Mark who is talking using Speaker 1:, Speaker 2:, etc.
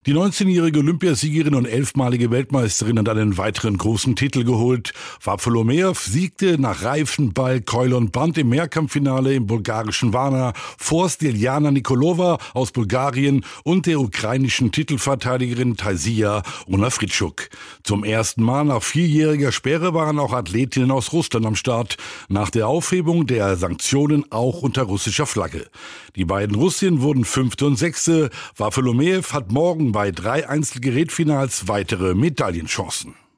Speaker 1: Die 19-jährige Olympiasiegerin und 11-malige Weltmeisterin hat einen weiteren großen Titel geholt. Varfolomeev siegte nach Reifenball, Keule und Band im Mehrkampffinale im bulgarischen Varna vor Sliljana Nikolova aus Bulgarien und der ukrainischen Titelverteidigerin Taisia Onafritschuk. Zum ersten Mal nach 4-jähriger Sperre waren auch Athletinnen aus Russland am Start. Nach der Aufhebung der Sanktionen auch unter russischer Flagge. Die beiden Russinnen wurden 5. und 6. Varfolomeev hat morgen bei 3 Einzelgerätfinals weitere Medaillenchancen.